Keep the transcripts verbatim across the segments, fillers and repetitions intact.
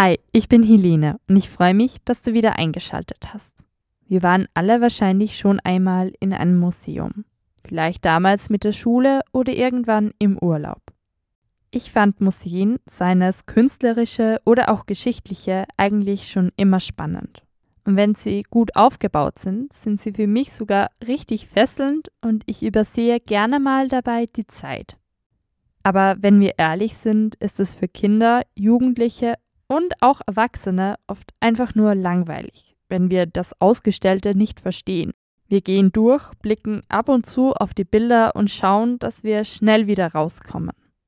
Hi, ich bin Helene und ich freue mich, dass du wieder eingeschaltet hast. Wir waren alle wahrscheinlich schon einmal in einem Museum. Vielleicht damals mit der Schule oder irgendwann im Urlaub. Ich fand Museen, seien es künstlerische oder auch geschichtliche, eigentlich schon immer spannend. Und wenn sie gut aufgebaut sind, sind sie für mich sogar richtig fesselnd und ich übersehe gerne mal dabei die Zeit. Aber wenn wir ehrlich sind, ist es für Kinder, Jugendliche und auch Erwachsene oft einfach nur langweilig, wenn wir das Ausgestellte nicht verstehen. Wir gehen durch, blicken ab und zu auf die Bilder und schauen, dass wir schnell wieder rauskommen.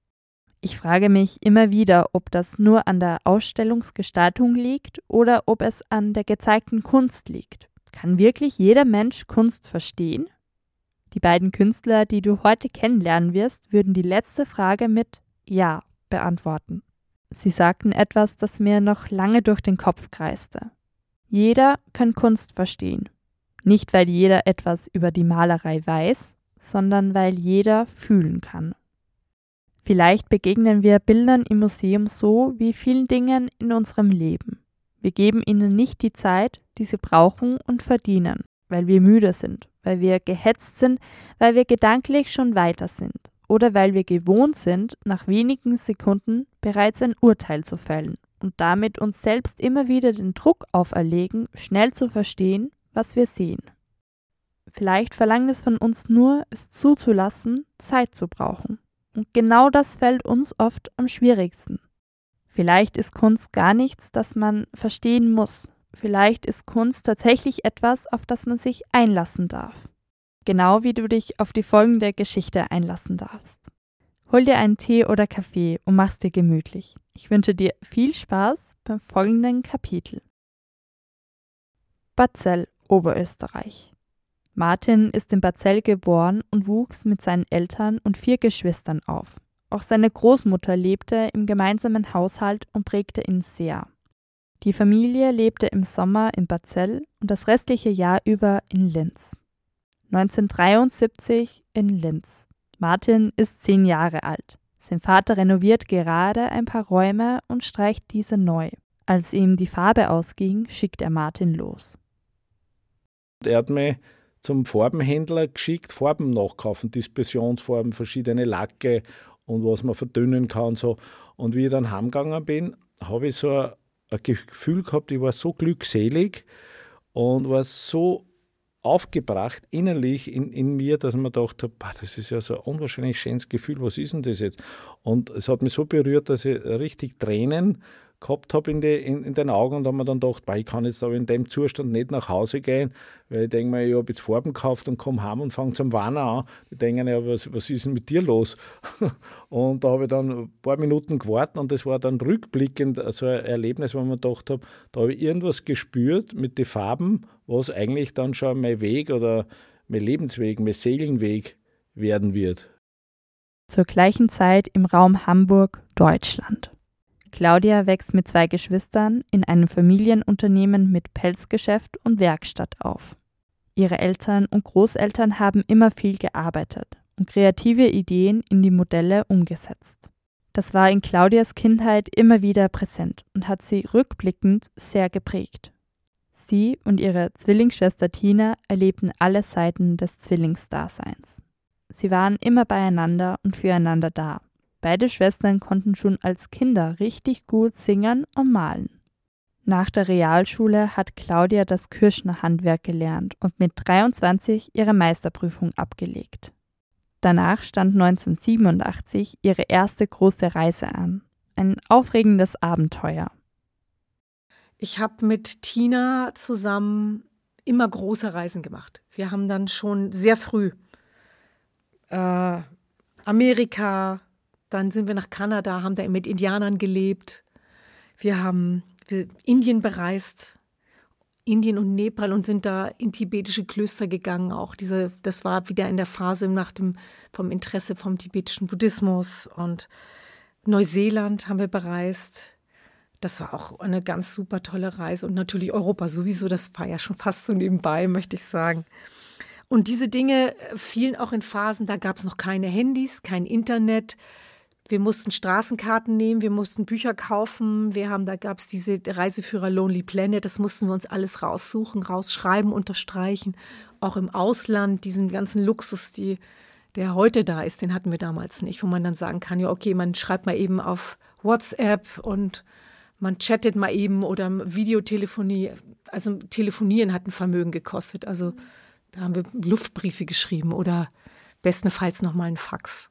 Ich frage mich immer wieder, ob das nur an der Ausstellungsgestaltung liegt oder ob es an der gezeigten Kunst liegt. Kann wirklich jeder Mensch Kunst verstehen? Die beiden Künstler, die du heute kennenlernen wirst, würden die letzte Frage mit Ja beantworten. Sie sagten etwas, das mir noch lange durch den Kopf kreiste. Jeder kann Kunst verstehen. Nicht, weil jeder etwas über die Malerei weiß, sondern weil jeder fühlen kann. Vielleicht begegnen wir Bildern im Museum so wie vielen Dingen in unserem Leben. Wir geben ihnen nicht die Zeit, die sie brauchen und verdienen, weil wir müde sind, weil wir gehetzt sind, weil wir gedanklich schon weiter sind oder weil wir gewohnt sind, nach wenigen Sekunden bereits ein Urteil zu fällen und damit uns selbst immer wieder den Druck auferlegen, schnell zu verstehen, was wir sehen. Vielleicht verlangt es von uns nur, es zuzulassen, Zeit zu brauchen. Und genau das fällt uns oft am schwierigsten. Vielleicht ist Kunst gar nichts, das man verstehen muss. Vielleicht ist Kunst tatsächlich etwas, auf das man sich einlassen darf. Genau wie du dich auf die folgende Geschichte einlassen darfst. Hol dir einen Tee oder Kaffee und mach's dir gemütlich. Ich wünsche dir viel Spaß beim folgenden Kapitel. Batzell, Oberösterreich. Martin ist in Batzell geboren und wuchs mit seinen Eltern und vier Geschwistern auf. Auch seine Großmutter lebte im gemeinsamen Haushalt und prägte ihn sehr. Die Familie lebte im Sommer in Batzell und das restliche Jahr über in Linz. neunzehnhundertdreiundsiebzig in Linz. Martin ist zehn Jahre alt. Sein Vater renoviert gerade ein paar Räume und streicht diese neu. Als ihm die Farbe ausging, schickt er Martin los. Er hat mich zum Farbenhändler geschickt, Farben nachkaufen, Dispersionsfarben, verschiedene Lacke und was man verdünnen kann und so. Und wie ich dann heimgegangen bin, habe ich so ein, ein Gefühl gehabt, ich war so glückselig und war so aufgebracht innerlich in, in mir, dass ich mir gedacht habe, das ist ja so ein unwahrscheinlich schönes Gefühl, was ist denn das jetzt? Und es hat mich so berührt, dass ich richtig Tränen gehabt habe in, die, in, in den Augen und habe mir dann gedacht, ich kann jetzt aber in dem Zustand nicht nach Hause gehen, weil ich denke mir, ich habe jetzt Farben gekauft und komme heim und fange zum Weinen an. Die denken, ja, was, was ist denn mit dir los? Und da habe ich dann ein paar Minuten gewartet und das war dann rückblickend so ein Erlebnis, wo ich mir gedacht habe, da habe ich irgendwas gespürt mit den Farben, was eigentlich dann schon mein Weg oder mein Lebensweg, mein Seelenweg werden wird. Zur gleichen Zeit im Raum Hamburg, Deutschland. Claudia wächst mit zwei Geschwistern in einem Familienunternehmen mit Pelzgeschäft und Werkstatt auf. Ihre Eltern und Großeltern haben immer viel gearbeitet und kreative Ideen in die Modelle umgesetzt. Das war in Claudias Kindheit immer wieder präsent und hat sie rückblickend sehr geprägt. Sie und ihre Zwillingsschwester Tina erlebten alle Seiten des Zwillingsdaseins. Sie waren immer beieinander und füreinander da. Beide Schwestern konnten schon als Kinder richtig gut singen und malen. Nach der Realschule hat Claudia das Kürschner-Handwerk gelernt und mit dreiundzwanzig ihre Meisterprüfung abgelegt. Danach stand neunzehnhundertsiebenundachtzig ihre erste große Reise an. Ein aufregendes Abenteuer. Ich habe mit Tina zusammen immer große Reisen gemacht. Wir haben dann schon sehr früh äh, Amerika, dann sind wir nach Kanada, haben da mit Indianern gelebt. Wir haben wir Indien bereist, Indien und Nepal und sind da in tibetische Klöster gegangen. Auch diese, das war wieder in der Phase nach dem, vom Interesse vom tibetischen Buddhismus. Und Neuseeland haben wir bereist. Das war auch eine ganz super tolle Reise. Und natürlich Europa sowieso, das war ja schon fast so nebenbei, möchte ich sagen. Und diese Dinge fielen auch in Phasen, da gab es noch keine Handys, kein Internet. Wir mussten Straßenkarten nehmen, wir mussten Bücher kaufen. Wir haben, da gab es diese Reiseführer Lonely Planet, das mussten wir uns alles raussuchen, rausschreiben, unterstreichen. Auch im Ausland, diesen ganzen Luxus, die, der heute da ist, den hatten wir damals nicht, wo man dann sagen kann, ja okay, man schreibt mal eben auf WhatsApp und man chattet mal eben oder Videotelefonie. Also Telefonieren hat ein Vermögen gekostet. Also da haben wir Luftbriefe geschrieben oder bestenfalls nochmal einen Fax.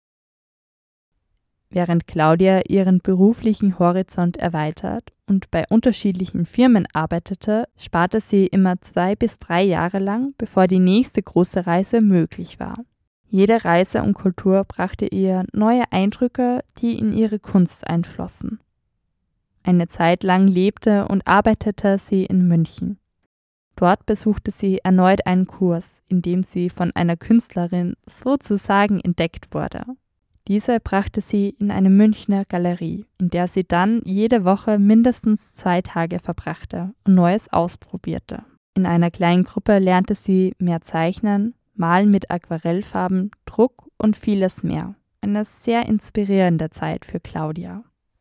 Während Claudia ihren beruflichen Horizont erweitert und bei unterschiedlichen Firmen arbeitete, sparte sie immer zwei bis drei Jahre lang, bevor die nächste große Reise möglich war. Jede Reise und Kultur brachte ihr neue Eindrücke, die in ihre Kunst einflossen. Eine Zeit lang lebte und arbeitete sie in München. Dort besuchte sie erneut einen Kurs, in dem sie von einer Künstlerin sozusagen entdeckt wurde. Diese brachte sie in eine Münchner Galerie, in der sie dann jede Woche mindestens zwei Tage verbrachte und Neues ausprobierte. In einer kleinen Gruppe lernte sie mehr Zeichnen, Malen mit Aquarellfarben, Druck und vieles mehr. Eine sehr inspirierende Zeit für Claudia.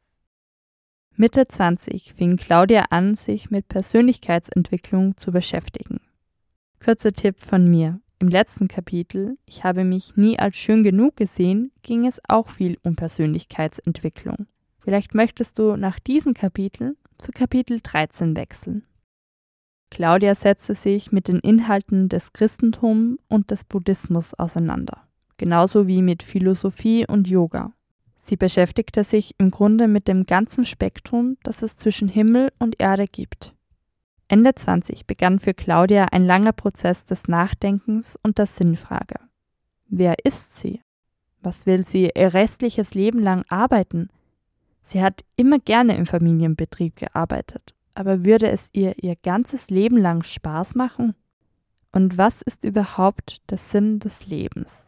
Mitte zwanzig fing Claudia an, sich mit Persönlichkeitsentwicklung zu beschäftigen. Kurzer Tipp von mir. Im letzten Kapitel, ich habe mich nie als schön genug gesehen, ging es auch viel um Persönlichkeitsentwicklung. Vielleicht möchtest du nach diesem Kapitel zu Kapitel dreizehn wechseln. Claudia setzte sich mit den Inhalten des Christentums und des Buddhismus auseinander, genauso wie mit Philosophie und Yoga. Sie beschäftigte sich im Grunde mit dem ganzen Spektrum, das es zwischen Himmel und Erde gibt. Ende zwanzig begann für Claudia ein langer Prozess des Nachdenkens und der Sinnfrage. Wer ist sie? Was will sie ihr restliches Leben lang arbeiten? Sie hat immer gerne im Familienbetrieb gearbeitet, aber würde es ihr ihr ganzes Leben lang Spaß machen? Und was ist überhaupt der Sinn des Lebens?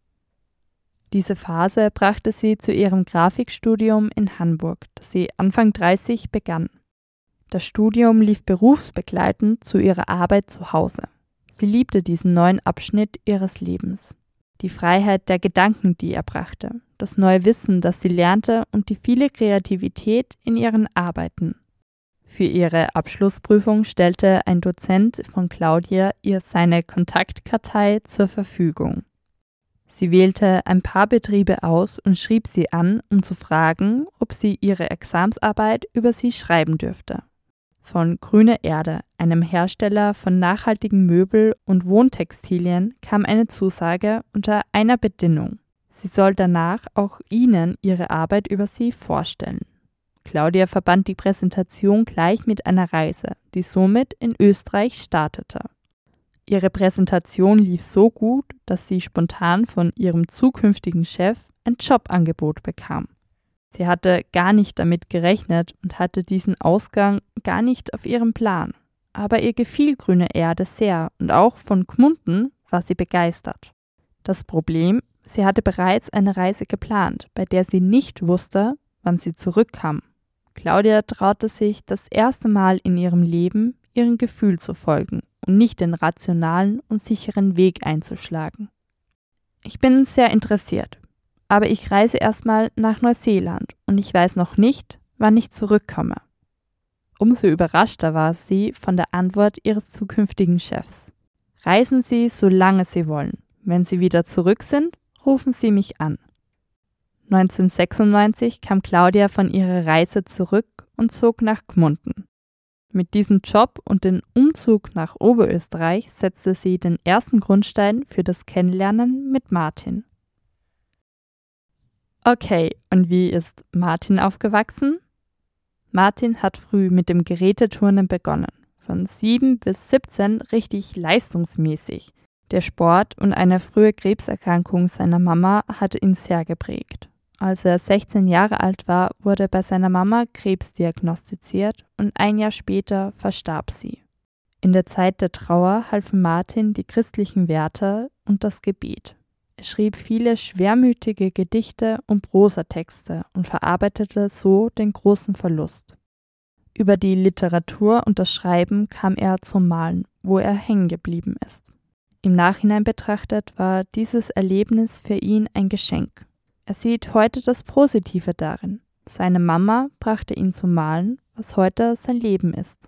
Diese Phase brachte sie zu ihrem Grafikstudium in Hamburg, das sie Anfang dreißig begann. Das Studium lief berufsbegleitend zu ihrer Arbeit zu Hause. Sie liebte diesen neuen Abschnitt ihres Lebens. Die Freiheit der Gedanken, die er brachte, das neue Wissen, das sie lernte und die viele Kreativität in ihren Arbeiten. Für ihre Abschlussprüfung stellte ein Dozent von Claudia ihr seine Kontaktkartei zur Verfügung. Sie wählte ein paar Betriebe aus und schrieb sie an, um zu fragen, ob sie ihre Examensarbeit über sie schreiben dürfte. Von Grüne Erde, einem Hersteller von nachhaltigen Möbel- und Wohntextilien, kam eine Zusage unter einer Bedingung. Sie soll danach auch ihnen ihre Arbeit über sie vorstellen. Claudia verband die Präsentation gleich mit einer Reise, die somit in Österreich startete. Ihre Präsentation lief so gut, dass sie spontan von ihrem zukünftigen Chef ein Jobangebot bekam. Sie hatte gar nicht damit gerechnet und hatte diesen Ausgang gar nicht auf ihrem Plan. Aber ihr gefiel Grüne Erde sehr und auch von Gmunden war sie begeistert. Das Problem, sie hatte bereits eine Reise geplant, bei der sie nicht wusste, wann sie zurückkam. Claudia traute sich das erste Mal in ihrem Leben, ihrem Gefühl zu folgen und nicht den rationalen und sicheren Weg einzuschlagen. Ich bin sehr interessiert, aber ich reise erstmal nach Neuseeland und ich weiß noch nicht, wann ich zurückkomme. Umso überraschter war sie von der Antwort ihres zukünftigen Chefs. Reisen Sie, solange Sie wollen. Wenn Sie wieder zurück sind, rufen Sie mich an. neunzehnhundertsechsundneunzig kam Claudia von ihrer Reise zurück und zog nach Gmunden. Mit diesem Job und dem Umzug nach Oberösterreich setzte sie den ersten Grundstein für das Kennenlernen mit Martin. Okay, und wie ist Martin aufgewachsen? Martin hat früh mit dem Geräteturnen begonnen, von sieben bis siebzehn richtig leistungsmäßig. Der Sport und eine frühe Krebserkrankung seiner Mama hatte ihn sehr geprägt. Als er sechzehn Jahre alt war, wurde bei seiner Mama Krebs diagnostiziert und ein Jahr später verstarb sie. In der Zeit der Trauer halfen Martin die christlichen Werte und das Gebet. Er schrieb viele schwermütige Gedichte und Prosatexte und verarbeitete so den großen Verlust. Über die Literatur und das Schreiben kam er zum Malen, wo er hängen geblieben ist. Im Nachhinein betrachtet war dieses Erlebnis für ihn ein Geschenk. Er sieht heute das Positive darin. Seine Mama brachte ihn zum Malen, was heute sein Leben ist.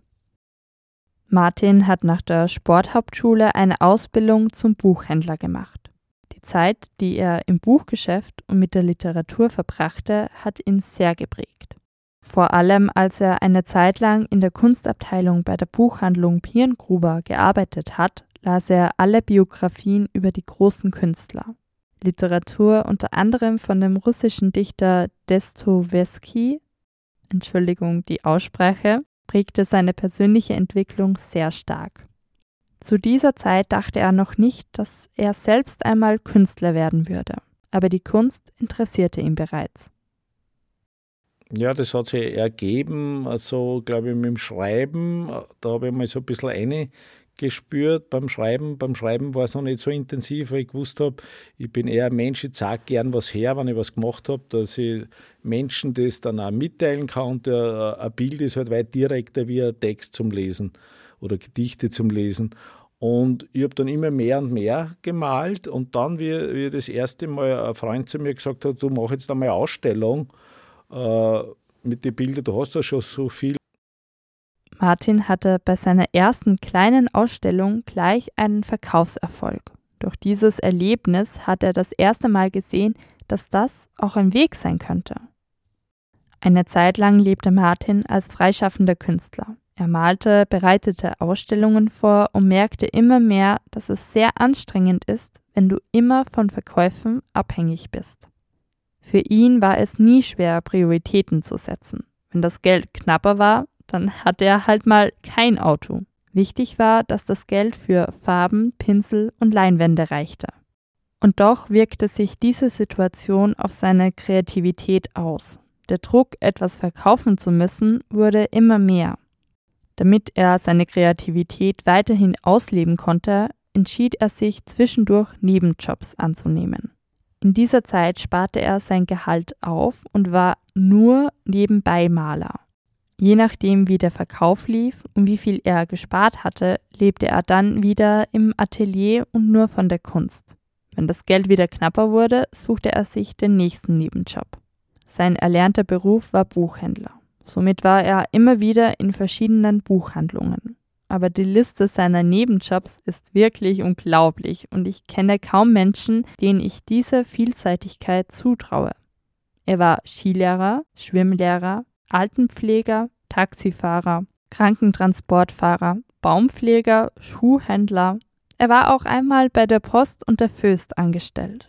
Martin hat nach der Sporthauptschule eine Ausbildung zum Buchhändler gemacht. Die Zeit, die er im Buchgeschäft und mit der Literatur verbrachte, hat ihn sehr geprägt. Vor allem, als er eine Zeit lang in der Kunstabteilung bei der Buchhandlung Pirngruber gearbeitet hat, las er alle Biografien über die großen Künstler. Literatur unter anderem von dem russischen Dichter Dostojewski, Entschuldigung die Aussprache, prägte seine persönliche Entwicklung sehr stark. Zu dieser Zeit dachte er noch nicht, dass er selbst einmal Künstler werden würde, aber die Kunst interessierte ihn bereits. Ja, das hat sich ergeben, also glaube ich mit dem Schreiben, da habe ich mal so ein bisschen reingespürt beim Schreiben. Beim Schreiben war es noch nicht so intensiv, weil ich gewusst habe, ich bin eher ein Mensch, ich zeige gern was her, wenn ich was gemacht habe, dass ich Menschen das dann auch mitteilen kann. Und ein Bild ist halt weit direkter wie ein Text zum Lesen oder Gedichte zum Lesen. Und ich habe dann immer mehr und mehr gemalt und dann, wie, wie das erste Mal ein Freund zu mir gesagt hat, du mach jetzt einmal eine Ausstellung äh, mit den Bildern, du hast ja schon so viel. Martin hatte bei seiner ersten kleinen Ausstellung gleich einen Verkaufserfolg. Durch dieses Erlebnis hat er das erste Mal gesehen, dass das auch ein Weg sein könnte. Eine Zeit lang lebte Martin als freischaffender Künstler. Er malte, bereitete Ausstellungen vor und merkte immer mehr, dass es sehr anstrengend ist, wenn du immer von Verkäufen abhängig bist. Für ihn war es nie schwer, Prioritäten zu setzen. Wenn das Geld knapper war, dann hatte er halt mal kein Auto. Wichtig war, dass das Geld für Farben, Pinsel und Leinwände reichte. Und doch wirkte sich diese Situation auf seine Kreativität aus. Der Druck, etwas verkaufen zu müssen, wurde immer mehr. Damit er seine Kreativität weiterhin ausleben konnte, entschied er sich zwischendurch Nebenjobs anzunehmen. In dieser Zeit sparte er sein Gehalt auf und war nur nebenbei Maler. Je nachdem, wie der Verkauf lief und wie viel er gespart hatte, lebte er dann wieder im Atelier und nur von der Kunst. Wenn das Geld wieder knapper wurde, suchte er sich den nächsten Nebenjob. Sein erlernter Beruf war Buchhändler. Somit war er immer wieder in verschiedenen Buchhandlungen. Aber die Liste seiner Nebenjobs ist wirklich unglaublich und ich kenne kaum Menschen, denen ich diese Vielseitigkeit zutraue. Er war Skilehrer, Schwimmlehrer, Altenpfleger, Taxifahrer, Krankentransportfahrer, Baumpfleger, Schuhhändler. Er war auch einmal bei der Post und der Föst angestellt.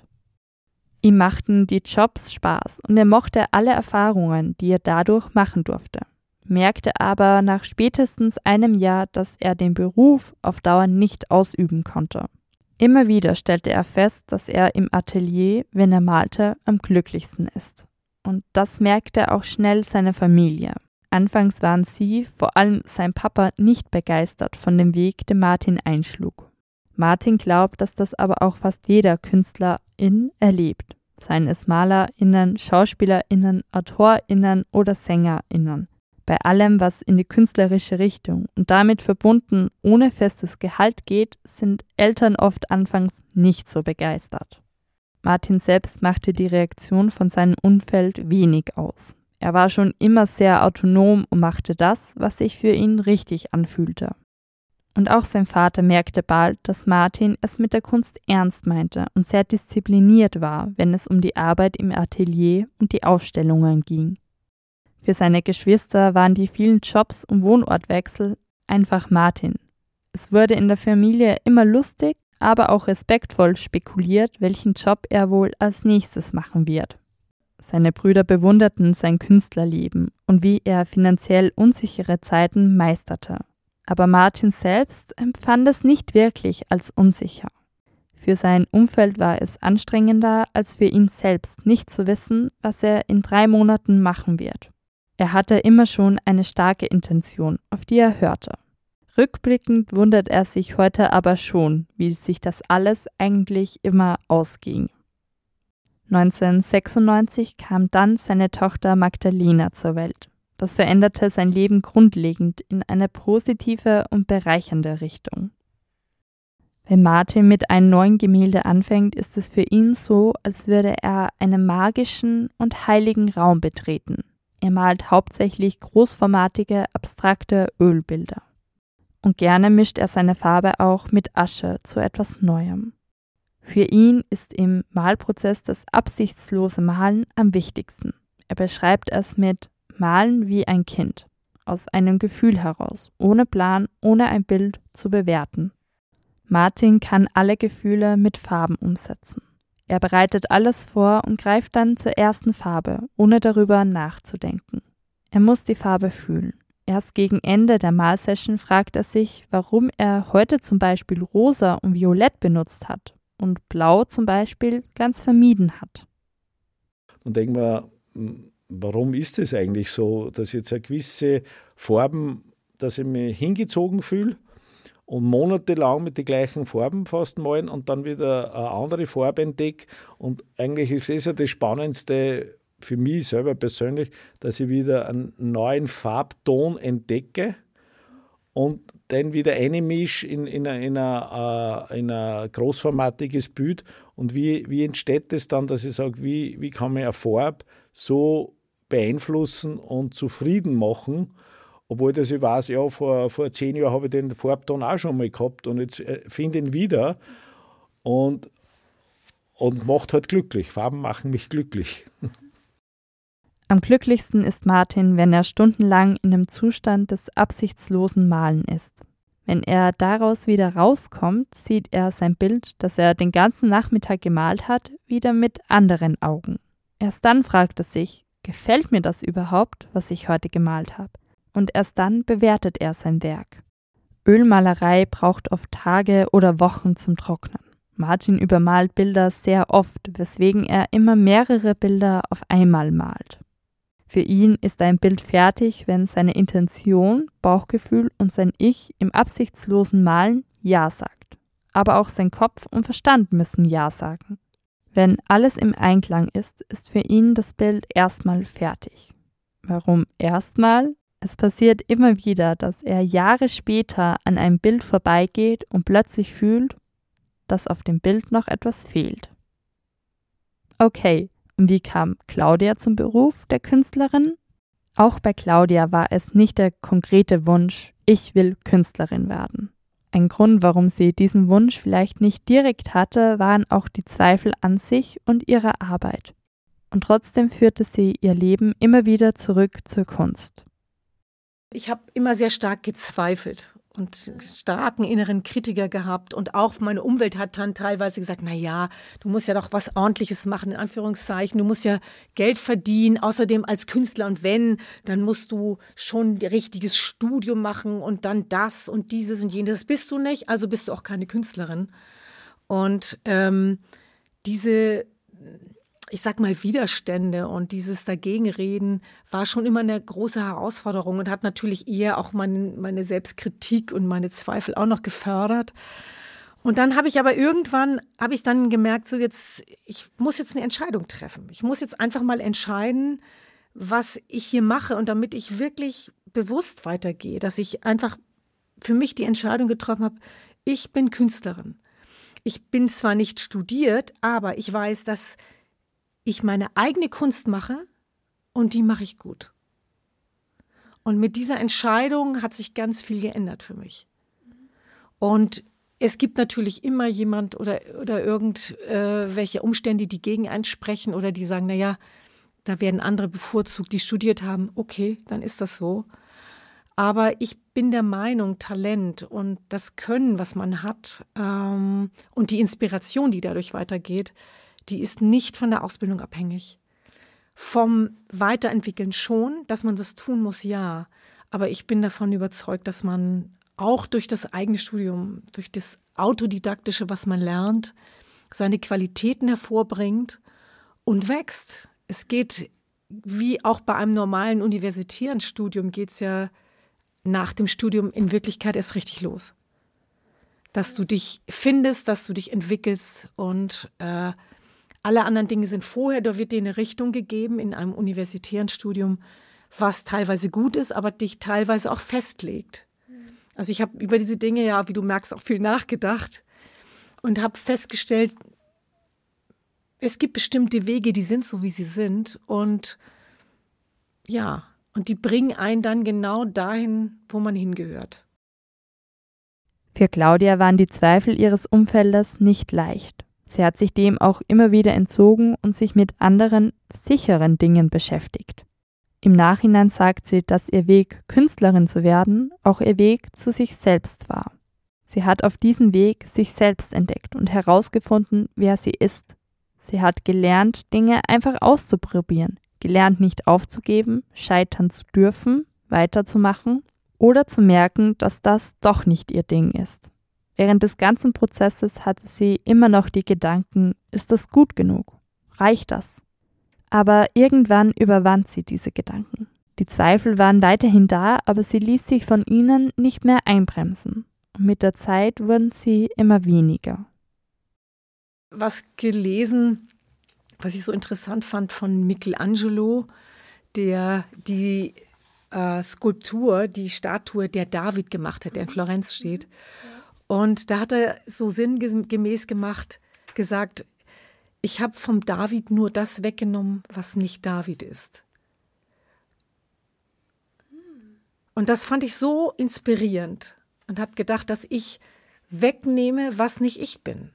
Ihm machten die Jobs Spaß und er mochte alle Erfahrungen, die er dadurch machen durfte. Merkte aber nach spätestens einem Jahr, dass er den Beruf auf Dauer nicht ausüben konnte. Immer wieder stellte er fest, dass er im Atelier, wenn er malte, am glücklichsten ist. Und das merkte auch schnell seine Familie. Anfangs waren sie, vor allem sein Papa, nicht begeistert von dem Weg, den Martin einschlug. Martin glaubt, dass das aber auch fast jeder Künstlerin erlebt, seien es MalerInnen, SchauspielerInnen, AutorInnen oder SängerInnen. Bei allem, was in die künstlerische Richtung und damit verbunden ohne festes Gehalt geht, sind Eltern oft anfangs nicht so begeistert. Martin selbst machte die Reaktion von seinem Umfeld wenig aus. Er war schon immer sehr autonom und machte das, was sich für ihn richtig anfühlte. Und auch sein Vater merkte bald, dass Martin es mit der Kunst ernst meinte und sehr diszipliniert war, wenn es um die Arbeit im Atelier und die Ausstellungen ging. Für seine Geschwister waren die vielen Jobs und Wohnortwechsel einfach Martin. Es wurde in der Familie immer lustig, aber auch respektvoll spekuliert, welchen Job er wohl als nächstes machen wird. Seine Brüder bewunderten sein Künstlerleben und wie er finanziell unsichere Zeiten meisterte. Aber Martin selbst empfand es nicht wirklich als unsicher. Für sein Umfeld war es anstrengender, als für ihn selbst nicht zu wissen, was er in drei Monaten machen wird. Er hatte immer schon eine starke Intention, auf die er hörte. Rückblickend wundert er sich heute aber schon, wie sich das alles eigentlich immer ausging. neunzehnhundertsechsundneunzig kam dann seine Tochter Magdalena zur Welt. Das veränderte sein Leben grundlegend in eine positive und bereichernde Richtung. Wenn Martin mit einem neuen Gemälde anfängt, ist es für ihn so, als würde er einen magischen und heiligen Raum betreten. Er malt hauptsächlich großformatige, abstrakte Ölbilder. Und gerne mischt er seine Farbe auch mit Asche zu etwas Neuem. Für ihn ist im Malprozess das absichtslose Malen am wichtigsten. Er beschreibt es mit Malen wie ein Kind, aus einem Gefühl heraus, ohne Plan, ohne ein Bild zu bewerten. Martin kann alle Gefühle mit Farben umsetzen. Er bereitet alles vor und greift dann zur ersten Farbe, ohne darüber nachzudenken. Er muss die Farbe fühlen. Erst gegen Ende der Malsession fragt er sich, warum er heute zum Beispiel rosa und violett benutzt hat und blau zum Beispiel ganz vermieden hat. Und denken wir, warum ist es eigentlich so, dass jetzt eine gewisse Farben, dass ich mich hingezogen fühle und monatelang mit den gleichen Farben fast malen und dann wieder eine andere Farbe entdecke. Und eigentlich ist es ja das Spannendste für mich selber persönlich, dass ich wieder einen neuen Farbton entdecke und den wieder einmische in, in, in, in ein großformatiges Bild. Und wie, wie entsteht das dann, dass ich sage, wie, wie kann man eine Farbe so beeinflussen und zufrieden machen, obwohl das ich weiß, ja, vor, vor zehn Jahren habe ich den Farbton auch schon mal gehabt und jetzt finde ich ihn wieder und, und macht halt glücklich. Farben machen mich glücklich. Am glücklichsten ist Martin, wenn er stundenlang in einem Zustand des absichtslosen Malen ist. Wenn er daraus wieder rauskommt, sieht er sein Bild, das er den ganzen Nachmittag gemalt hat, wieder mit anderen Augen. Erst dann fragt er sich, gefällt mir das überhaupt, was ich heute gemalt habe? Und erst dann bewertet er sein Werk. Ölmalerei braucht oft Tage oder Wochen zum Trocknen. Martin übermalt Bilder sehr oft, weswegen er immer mehrere Bilder auf einmal malt. Für ihn ist ein Bild fertig, wenn seine Intention, Bauchgefühl und sein Ich im absichtslosen Malen Ja sagt. Aber auch sein Kopf und Verstand müssen Ja sagen. Wenn alles im Einklang ist, ist für ihn das Bild erstmal fertig. Warum erstmal? Es passiert immer wieder, dass er Jahre später an einem Bild vorbeigeht und plötzlich fühlt, dass auf dem Bild noch etwas fehlt. Okay, und wie kam Claudia zum Beruf der Künstlerin? Auch bei Claudia war es nicht der konkrete Wunsch, ich will Künstlerin werden. Ein Grund, warum sie diesen Wunsch vielleicht nicht direkt hatte, waren auch die Zweifel an sich und ihrer Arbeit. Und trotzdem führte sie ihr Leben immer wieder zurück zur Kunst. Ich habe immer sehr stark gezweifelt und starken inneren Kritiker gehabt und auch meine Umwelt hat dann teilweise gesagt, na ja, du musst ja doch was Ordentliches machen, in Anführungszeichen, du musst ja Geld verdienen, außerdem als Künstler und wenn, dann musst du schon ein richtiges Studium machen und dann das und dieses und jenes, das bist du nicht, also bist du auch keine Künstlerin. Und ähm, diese ich sag mal, Widerstände und dieses Dagegenreden war schon immer eine große Herausforderung und hat natürlich eher auch mein, meine Selbstkritik und meine Zweifel auch noch gefördert. Und dann habe ich aber irgendwann, habe ich dann gemerkt, so jetzt, ich muss jetzt eine Entscheidung treffen. Ich muss jetzt einfach mal entscheiden, was ich hier mache und damit ich wirklich bewusst weitergehe, dass ich einfach für mich die Entscheidung getroffen habe, ich bin Künstlerin. Ich bin zwar nicht studiert, aber ich weiß, dass ich meine eigene Kunst mache und die mache ich gut. Und mit dieser Entscheidung hat sich ganz viel geändert für mich. Und es gibt natürlich immer jemand oder, oder irgendwelche äh, Umstände, die gegen einen sprechen oder die sagen, naja, da werden andere bevorzugt, die studiert haben. Okay, dann ist das so. Aber ich bin der Meinung, Talent und das Können, was man hat ähm, und die Inspiration, die dadurch weitergeht, die ist nicht von der Ausbildung abhängig. Vom Weiterentwickeln schon, dass man was tun muss, ja. Aber ich bin davon überzeugt, dass man auch durch das eigene Studium, durch das Autodidaktische, was man lernt, seine Qualitäten hervorbringt und wächst. Es geht, wie auch bei einem normalen universitären Studium, geht es ja nach dem Studium in Wirklichkeit erst richtig los. Dass du dich findest, dass du dich entwickelst und äh, alle anderen Dinge sind vorher, da wird dir eine Richtung gegeben in einem universitären Studium, was teilweise gut ist, aber dich teilweise auch festlegt. Also ich habe über diese Dinge ja, wie du merkst, auch viel nachgedacht. und habe festgestellt, es gibt bestimmte Wege, die sind so, wie sie sind. Und ja, und die bringen einen dann genau dahin, wo man hingehört. Für Claudia waren die Zweifel ihres Umfeldes nicht leicht. Sie hat sich dem auch immer wieder entzogen und sich mit anderen, sicheren Dingen beschäftigt. Im Nachhinein sagt sie, dass ihr Weg, Künstlerin zu werden, auch ihr Weg zu sich selbst war. Sie hat auf diesem Weg sich selbst entdeckt und herausgefunden, wer sie ist. Sie hat gelernt, Dinge einfach auszuprobieren, gelernt, nicht aufzugeben, scheitern zu dürfen, weiterzumachen oder zu merken, dass das doch nicht ihr Ding ist. Während des ganzen Prozesses hatte sie immer noch die Gedanken, ist das gut genug? Reicht das? Aber irgendwann überwand sie diese Gedanken. Die Zweifel waren weiterhin da, aber sie ließ sich von ihnen nicht mehr einbremsen. Und mit der Zeit wurden sie immer weniger. Was gelesen, was ich so interessant fand von Michelangelo, der die äh, Skulptur, die Statue der David gemacht hat, der in Florenz steht. Und da hat er so sinngemäß gemacht, gesagt, ich habe vom David nur das weggenommen, was nicht David ist. Und das fand ich so inspirierend und habe gedacht, dass ich wegnehme, was nicht ich bin.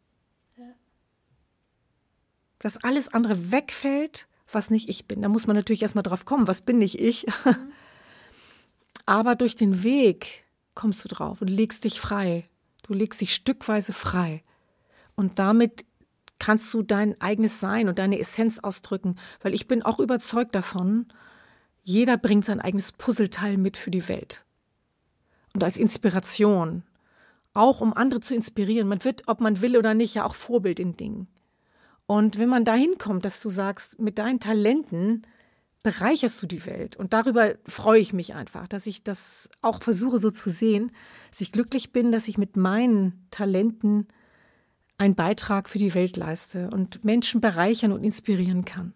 Dass alles andere wegfällt, was nicht ich bin. Da muss man natürlich erstmal drauf kommen, was bin nicht ich. Mhm. Aber durch den Weg kommst du drauf und legst dich frei. Du legst dich stückweise frei. Und damit kannst du dein eigenes Sein und deine Essenz ausdrücken. Weil ich bin auch überzeugt davon, jeder bringt sein eigenes Puzzleteil mit für die Welt. Und als Inspiration. Auch um andere zu inspirieren. Man wird, ob man will oder nicht, ja auch Vorbild in Dingen. Und wenn man dahin kommt, dass du sagst, mit deinen Talenten bereicherst du die Welt. Und darüber freue ich mich einfach, dass ich das auch versuche so zu sehen, dass ich glücklich bin, dass ich mit meinen Talenten einen Beitrag für die Welt leiste und Menschen bereichern und inspirieren kann.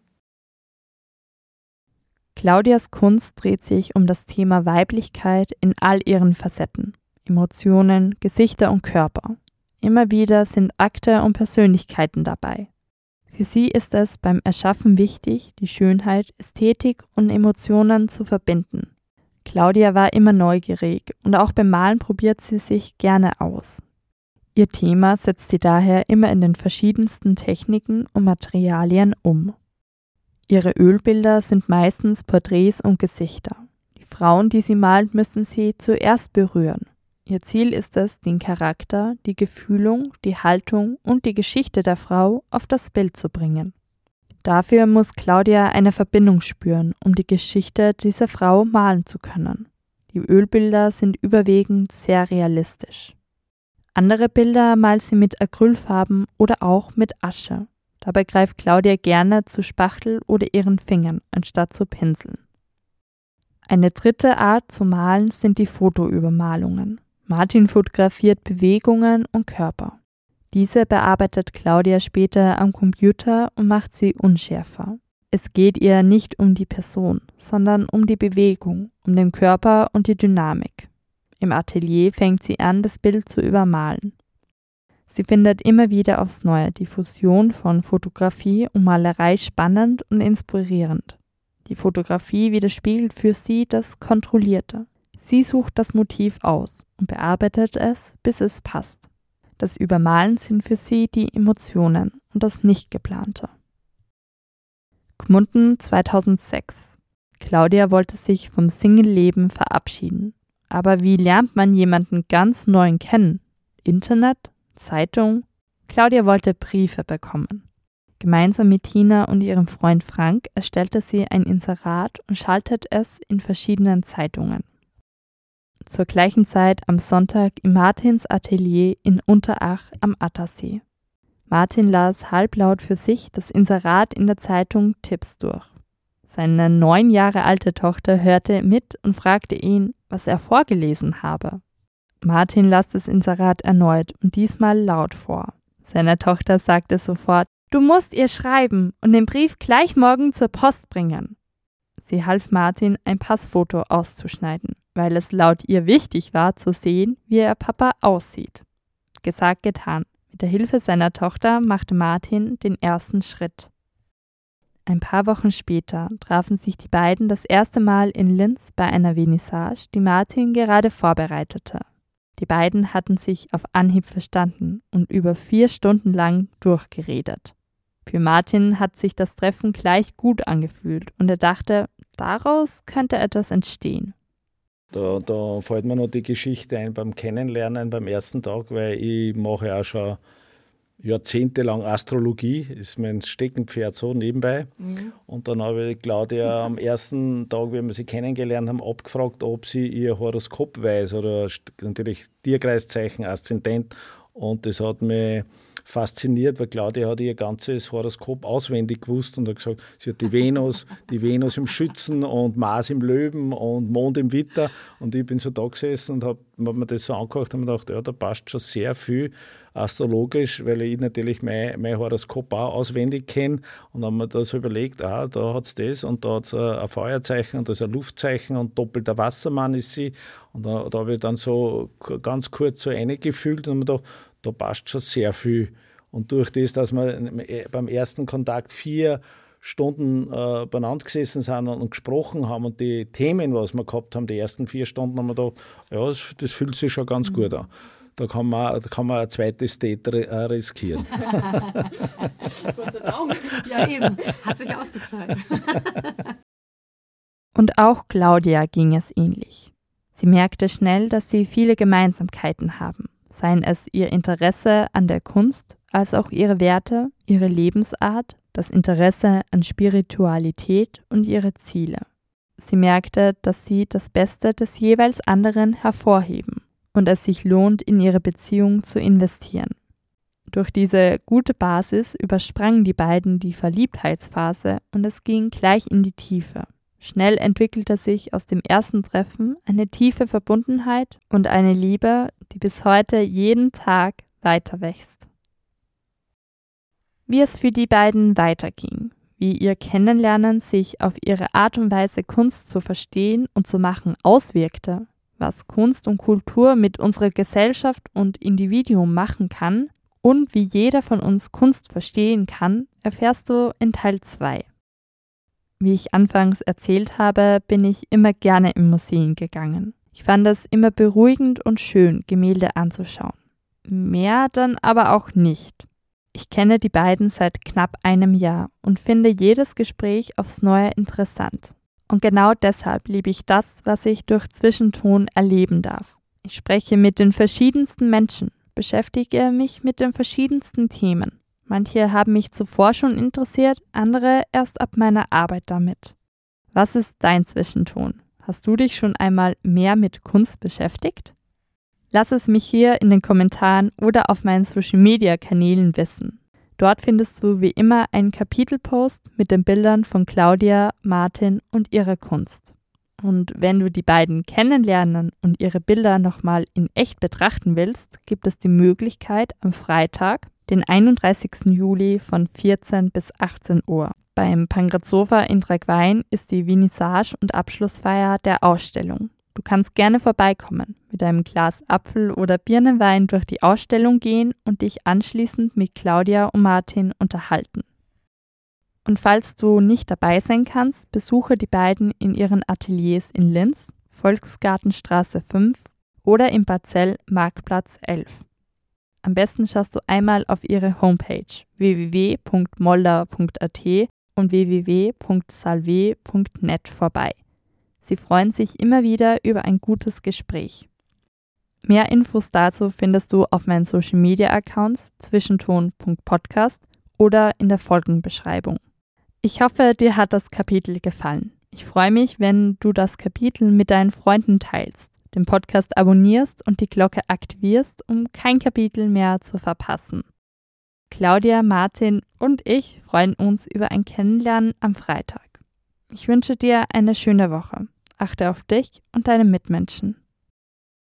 Claudias Kunst dreht sich um das Thema Weiblichkeit in all ihren Facetten, Emotionen, Gesichter und Körper. Immer wieder sind Akte und Persönlichkeiten dabei. Für sie ist es beim Erschaffen wichtig, die Schönheit, Ästhetik und Emotionen zu verbinden. Claudia war immer neugierig und auch beim Malen probiert sie sich gerne aus. Ihr Thema setzt sie daher immer in den verschiedensten Techniken und Materialien um. Ihre Ölbilder sind meistens Porträts und Gesichter. Die Frauen, die sie malt, müssen sie zuerst berühren. Ihr Ziel ist es, den Charakter, die Gefühlung, die Haltung und die Geschichte der Frau auf das Bild zu bringen. Dafür muss Claudia eine Verbindung spüren, um die Geschichte dieser Frau malen zu können. Die Ölbilder sind überwiegend sehr realistisch. Andere Bilder malt sie mit Acrylfarben oder auch mit Asche. Dabei greift Claudia gerne zu Spachtel oder ihren Fingern, anstatt zu Pinseln. Eine dritte Art zu malen sind die Fotoübermalungen. Martin fotografiert Bewegungen und Körper. Diese bearbeitet Claudia später am Computer und macht sie unschärfer. Es geht ihr nicht um die Person, sondern um die Bewegung, um den Körper und die Dynamik. Im Atelier fängt sie an, das Bild zu übermalen. Sie findet immer wieder aufs Neue die Fusion von Fotografie und Malerei spannend und inspirierend. Die Fotografie widerspiegelt für sie das Kontrollierte. Sie sucht das Motiv aus und bearbeitet es, bis es passt. Das Übermalen sind für sie die Emotionen und das Nicht-Geplante. Gmunden zweitausendsechs. Claudia wollte sich vom Single-Leben verabschieden. Aber wie lernt man jemanden ganz Neuen kennen? Internet? Zeitung? Claudia wollte Briefe bekommen. Gemeinsam mit Tina und ihrem Freund Frank erstellte sie ein Inserat und schaltet es in verschiedenen Zeitungen. Zur gleichen Zeit am Sonntag im Martins Atelier in Unterach am Attersee. Martin las halblaut für sich das Inserat in der Zeitung Tipps durch. Seine neun Jahre alte Tochter hörte mit und fragte ihn, was er vorgelesen habe. Martin las das Inserat erneut und diesmal laut vor. Seine Tochter sagte sofort, »Du musst ihr schreiben und den Brief gleich morgen zur Post bringen.« Sie half Martin, ein Passfoto auszuschneiden, weil es laut ihr wichtig war zu sehen, wie ihr Papa aussieht. Gesagt, getan. Mit der Hilfe seiner Tochter machte Martin den ersten Schritt. Ein paar Wochen später trafen sich die beiden das erste Mal in Linz bei einer Vernissage, die Martin gerade vorbereitete. Die beiden hatten sich auf Anhieb verstanden und über vier Stunden lang durchgeredet. Für Martin hat sich das Treffen gleich gut angefühlt und er dachte, daraus könnte etwas entstehen. Da, da fällt mir noch die Geschichte ein beim Kennenlernen beim ersten Tag, weil ich mache auch schon jahrzehntelang Astrologie, ist mein Steckenpferd so nebenbei. Mhm. Und dann habe ich Claudia am ersten Tag, wie wir sie kennengelernt haben, abgefragt, ob sie ihr Horoskop weiß oder natürlich Tierkreiszeichen, Aszendent. Und das hat mich fasziniert, weil Claudia hat ihr ganzes Horoskop auswendig gewusst und hat gesagt, sie hat die Venus, die Venus im Schützen und Mars im Löwen und Mond im Widder. Und ich bin so da gesessen und habe hab mir das so angehört und mir gedacht, ja, da passt schon sehr viel astrologisch, weil ich natürlich mein, mein Horoskop auch auswendig kenne. Und dann haben wir da so überlegt, ah, da hat es das und da hat es ein Feuerzeichen und da ist ein Luftzeichen und doppelter Wassermann ist sie. Und da, da habe ich dann so ganz kurz so reingefühlt und habe mir gedacht, da passt schon sehr viel. Und durch das, dass wir beim ersten Kontakt vier Stunden äh, beieinander gesessen sind und, und gesprochen haben und die Themen, was wir gehabt haben, die ersten vier Stunden, haben wir gedacht, ja, das, das fühlt sich schon ganz mhm. gut an. Da kann man, da kann man ein zweites Date riskieren. Gott sei Dank. Ja, eben. Hat sich ausgezahlt. Und auch Claudia ging es ähnlich. Sie merkte schnell, dass sie viele Gemeinsamkeiten haben. Seien es ihr Interesse an der Kunst, als auch ihre Werte, ihre Lebensart, das Interesse an Spiritualität und ihre Ziele. Sie merkte, dass sie das Beste des jeweils anderen hervorheben und es sich lohnt, in ihre Beziehung zu investieren. Durch diese gute Basis übersprangen die beiden die Verliebtheitsphase und es ging gleich in die Tiefe. Schnell entwickelte sich aus dem ersten Treffen eine tiefe Verbundenheit und eine Liebe, die bis heute jeden Tag weiter wächst. Wie es für die beiden weiterging, wie ihr Kennenlernen sich auf ihre Art und Weise Kunst zu verstehen und zu machen auswirkte, was Kunst und Kultur mit unserer Gesellschaft und Individuum machen kann und wie jeder von uns Kunst verstehen kann, erfährst du in Teil zwei. Wie ich anfangs erzählt habe, bin ich immer gerne in Museen gegangen. Ich fand es immer beruhigend und schön, Gemälde anzuschauen. Mehr dann aber auch nicht. Ich kenne die beiden seit knapp einem Jahr und finde jedes Gespräch aufs Neue interessant. Und genau deshalb liebe ich das, was ich durch Zwischenton erleben darf. Ich spreche mit den verschiedensten Menschen, beschäftige mich mit den verschiedensten Themen. Manche haben mich zuvor schon interessiert, andere erst ab meiner Arbeit damit. Was ist dein Zwischenton? Hast du dich schon einmal mehr mit Kunst beschäftigt? Lass es mich hier in den Kommentaren oder auf meinen Social-Media-Kanälen wissen. Dort findest du wie immer einen Kapitelpost mit den Bildern von Claudia, Martin und ihrer Kunst. Und wenn du die beiden kennenlernen und ihre Bilder nochmal in echt betrachten willst, gibt es die Möglichkeit am Freitag, den einunddreißigsten Juli von vierzehn bis achtzehn Uhr. Beim Pangrazova in Tragwein ist die Vernissage und Abschlussfeier der Ausstellung. Du kannst gerne vorbeikommen, mit einem Glas Apfel- oder Birnenwein durch die Ausstellung gehen und dich anschließend mit Claudia und Martin unterhalten. Und falls du nicht dabei sein kannst, besuche die beiden in ihren Ateliers in Linz, Volksgartenstraße fünf oder im Parzell Marktplatz elf. Am besten schaust du einmal auf ihre Homepage w w w punkt molder punkt a t und w w w punkt salve punkt net vorbei. Sie freuen sich immer wieder über ein gutes Gespräch. Mehr Infos dazu findest du auf meinen Social Media Accounts zwischenton punkt podcast oder in der Folgenbeschreibung. Ich hoffe, dir hat das Kapitel gefallen. Ich freue mich, wenn du das Kapitel mit deinen Freunden teilst, den Podcast abonnierst und die Glocke aktivierst, um kein Kapitel mehr zu verpassen. Claudia, Martin und ich freuen uns über ein Kennenlernen am Freitag. Ich wünsche dir eine schöne Woche. Achte auf dich und deine Mitmenschen.